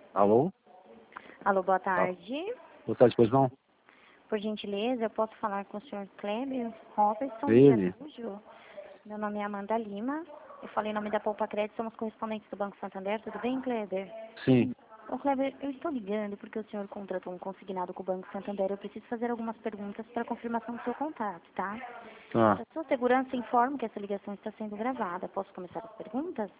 Alô? Alô, boa tarde. Boa tarde, pois não? Por gentileza, eu posso falar com o senhor Kleber Robertson de Ele? Araújo? Meu nome é Amanda Lima. Eu falei em nome da Poupa Crédito, somos correspondentes do Banco Santander. Tudo bem, Kleber? Sim. Ô, Kleber, eu estou ligando porque o senhor contratou um consignado com o Banco Santander. Eu preciso fazer algumas perguntas para confirmação do seu contato, tá? Tá. A sua segurança informa que essa ligação está sendo gravada. Posso começar as perguntas?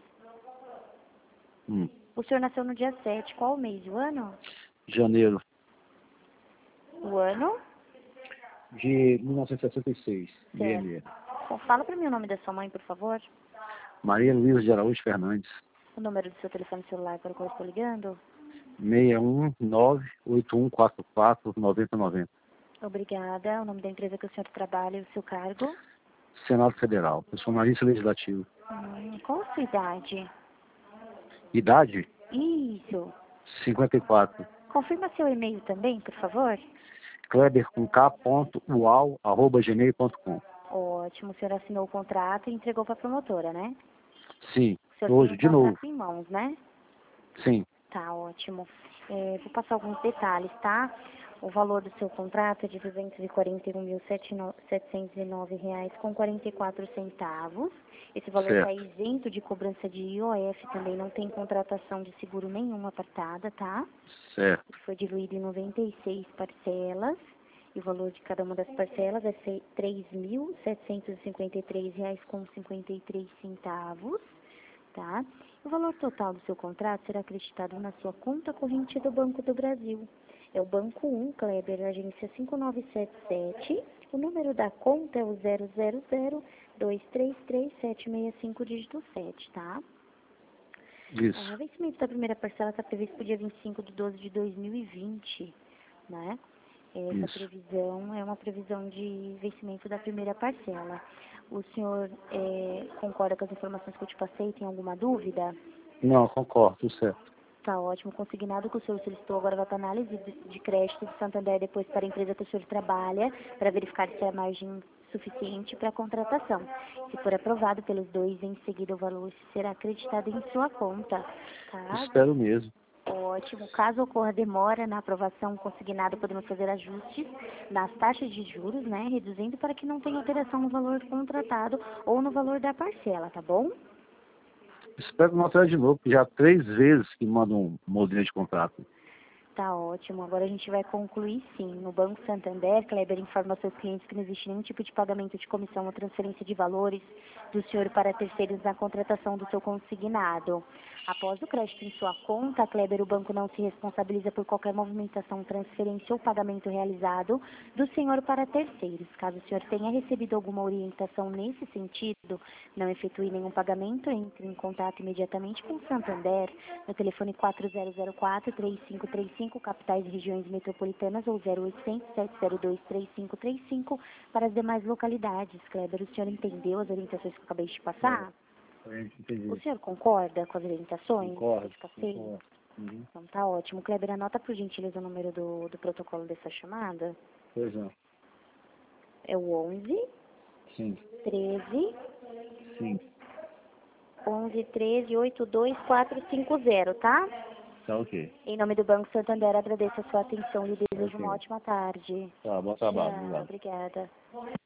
O senhor nasceu no dia 7. Qual o mês e o ano? Janeiro O ano? de 1966, Certo. IME. Bom, fala para mim o nome da sua mãe, por favor. Maria Luísa de Araújo Fernandes. O número do seu telefone celular para o qual eu estou ligando? 619-8144-9090. Obrigada. O nome da empresa que o senhor trabalha e o seu cargo? Senado Federal. Eu sou analista legislativo. Qual a sua idade? Idade? Isso. 54. Confirma seu e-mail também, por favor. Kleber com k.ual@gmail.com. Ótimo. O senhor assinou o contrato e entregou para a promotora, né? Sim. O senhor Hoje, tem de o novo. contrato em mãos, né? Sim. Tá, ótimo. Vou passar alguns detalhes, tá? O valor do seu contrato é de R$ 241.709,44. Esse valor está Certo. isento de cobrança de IOF, também não tem contratação de seguro nenhuma apartada, tá? Certo. Foi diluído em 96 parcelas. E o valor de cada uma das parcelas é R$ 3.753,53, tá? O valor total do seu contrato será acreditado na sua conta corrente do Banco do Brasil. É o Banco 1, Kleber, agência 5977. O número da conta é o 000233765, dígito 7, tá? Isso. O vencimento da primeira parcela está previsto para o dia 25/12/2020, né? Essa Isso. previsão é uma previsão de vencimento da primeira parcela. O senhor concorda com as informações que eu te passei? Tem alguma dúvida? Não, concordo, tudo certo. Tá ótimo. Consignado que o senhor solicitou agora vai para análise de crédito do Santander, depois para a empresa que o senhor trabalha, para verificar se é a margem suficiente para a contratação. Se for aprovado pelos dois, em seguida o valor será acreditado em sua conta, tá? Espero mesmo. Ótimo. Caso ocorra demora na aprovação consignada, podemos fazer ajustes nas taxas de juros, né? Reduzindo para que não tenha alteração no valor contratado ou no valor da parcela, tá bom? Espero não alterar de novo, porque já há 3 vezes que mandam um modelo de contrato. Tá ótimo. Agora a gente vai concluir sim. No Banco Santander, Kleber informa aos seus clientes que não existe nenhum tipo de pagamento de comissão ou transferência de valores do senhor para terceiros na contratação do seu consignado. Após o crédito em sua conta, Kleber, o banco não se responsabiliza por qualquer movimentação, transferência ou pagamento realizado do senhor para terceiros. Caso o senhor tenha recebido alguma orientação nesse sentido, não efetue nenhum pagamento, entre em contato imediatamente com o Santander no telefone 4004-3535, capitais e regiões metropolitanas, ou 0800-702-3535 para as demais localidades. Kleber, o senhor entendeu as orientações que eu acabei de passar? Entendi. O senhor concorda com as orientações? Concordo. Concordo. Então tá ótimo. Kleber, anota por gentileza o número do protocolo dessa chamada. Pois não. É o 11 Sim. 13 Sim. 11 13 82450, tá? Tá ok. Em nome do Banco Santander, agradeço a sua atenção e desejo Ok. uma ótima tarde. Tá, bom trabalho. Tchau, Obrigado. obrigada.